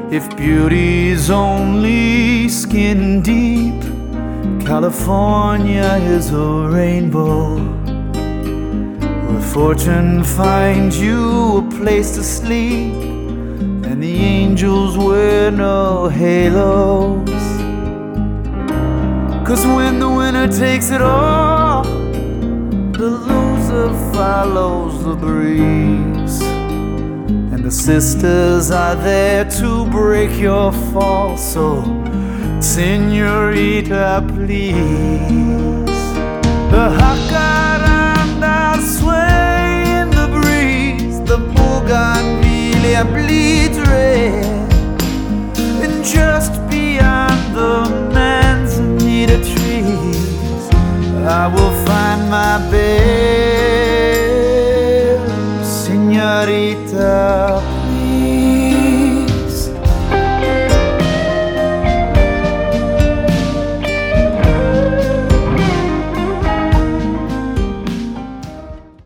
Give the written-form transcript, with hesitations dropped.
If beauty's only skin deep, California is a rainbow, where fortune finds you a place to sleep, and the angels wear no halos. 'Cause when the winner takes it all, the loser follows the breeze, and the sisters are there to break your fall. So, señorita, please. The jacarandas sway in the breeze, the bougainvillea bleeds red, and just beyond the manzanita trees, I will find my bed, señorita.